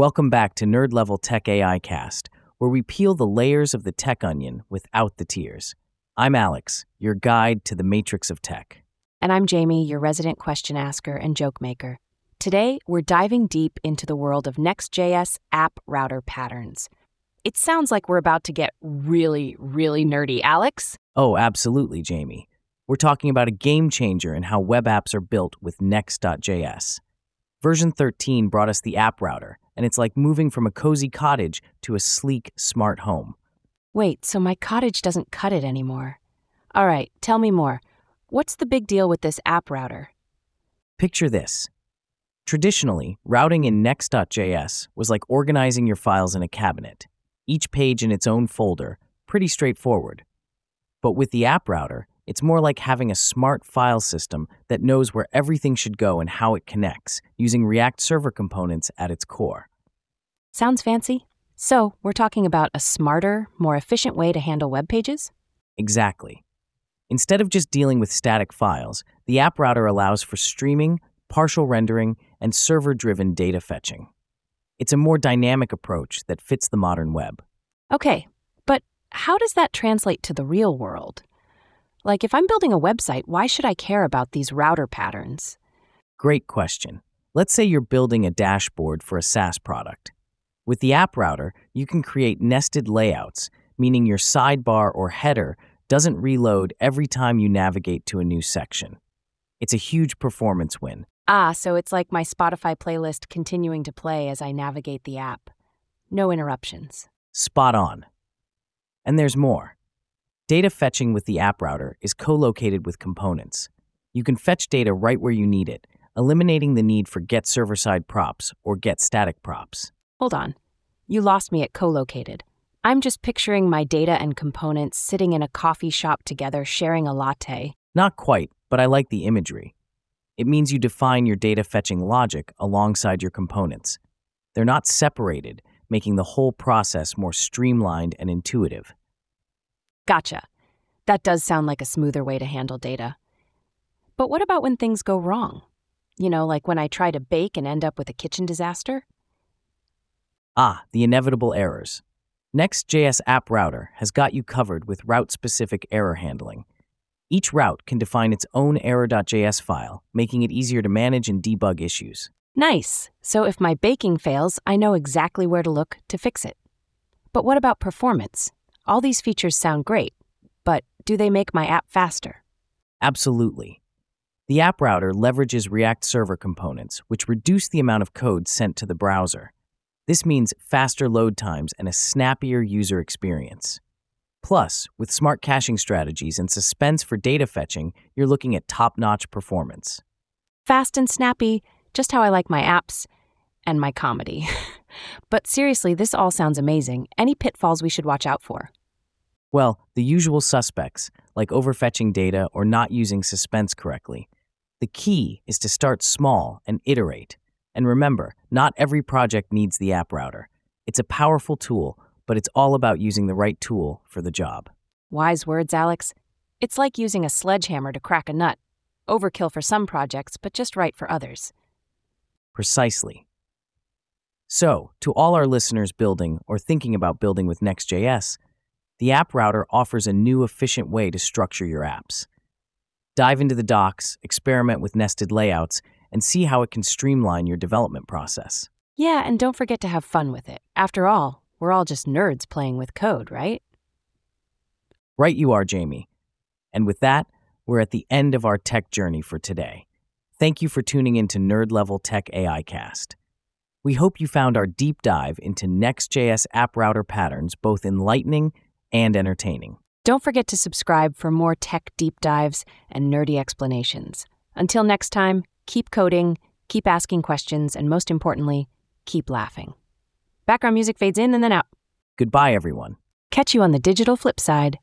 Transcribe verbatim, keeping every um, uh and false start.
Welcome back to Nerd Level Tech A I Cast, where we peel the layers of the tech onion without the tears. I'm Alex, your guide to the matrix of tech. And I'm Jamie, your resident question asker and joke maker. Today, we're diving deep into the world of Next.js app router patterns. It sounds like we're about to get really, really nerdy, Alex. Oh, absolutely, Jamie. We're talking about a game changer in how web apps are built with Next.js. Version thirteen brought us the app router, and it's like moving from a cozy cottage to a sleek, smart home. Wait, so my cottage doesn't cut it anymore. All right, tell me more. What's the big deal with this app router? Picture this. Traditionally, routing in Next.js was like organizing your files in a cabinet, each page in its own folder, pretty straightforward. But with the app router, it's more like having a smart file system that knows where everything should go and how it connects, using React Server components at its core. Sounds fancy. So, we're talking about a smarter, more efficient way to handle web pages? Exactly. Instead of just dealing with static files, the app router allows for streaming, partial rendering, and server-driven data fetching. It's a more dynamic approach that fits the modern web. Okay, but how does that translate to the real world? Like, if I'm building a website, why should I care about these router patterns? Great question. Let's say you're building a dashboard for a SaaS product. With the app router, you can create nested layouts, meaning your sidebar or header doesn't reload every time you navigate to a new section. It's a huge performance win. Ah, so it's like my Spotify playlist continuing to play as I navigate the app. No interruptions. Spot on. And there's more. Data fetching with the app router is co-located with components. You can fetch data right where you need it, eliminating the need for get server-side props or get static props. Hold on. You lost me at co-located. I'm just picturing my data and components sitting in a coffee shop together sharing a latte. Not quite, but I like the imagery. It means you define your data fetching logic alongside your components. They're not separated, making the whole process more streamlined and intuitive. Gotcha. That does sound like a smoother way to handle data. But what about when things go wrong? You know, like when I try to bake and end up with a kitchen disaster? Ah, the inevitable errors. Next.js App Router has got you covered with route-specific error handling. Each route can define its own error.js file, making it easier to manage and debug issues. Nice. So if my baking fails, I know exactly where to look to fix it. But what about performance? All these features sound great, but do they make my app faster? Absolutely. The app router leverages React Server components, which reduce the amount of code sent to the browser. This means faster load times and a snappier user experience. Plus, with smart caching strategies and suspense for data fetching, you're looking at top-notch performance. Fast and snappy, just how I like my apps and my comedy. But seriously, this all sounds amazing. Any pitfalls we should watch out for? Well, the usual suspects, like overfetching data or not using suspense correctly. The key is to start small and iterate. And remember, not every project needs the app router. It's a powerful tool, but it's all about using the right tool for the job. Wise words, Alex. It's like using a sledgehammer to crack a nut. Overkill for some projects, but just right for others. Precisely. So, to all our listeners building or thinking about building with Next.js, the app router offers a new efficient way to structure your apps. Dive into the docs, experiment with nested layouts, and see how it can streamline your development process. Yeah, and don't forget to have fun with it. After all, we're all just nerds playing with code, right? Right you are, Jamie. And with that, we're at the end of our tech journey for today. Thank you for tuning in to Nerd Level Tech A I Cast. We hope you found our deep dive into Next.js app router patterns both enlightening and entertaining. Don't forget to subscribe for more tech deep dives and nerdy explanations. Until next time, keep coding, keep asking questions, and most importantly, keep laughing. Background music fades in and then out. Goodbye, everyone. Catch you on the digital flip side.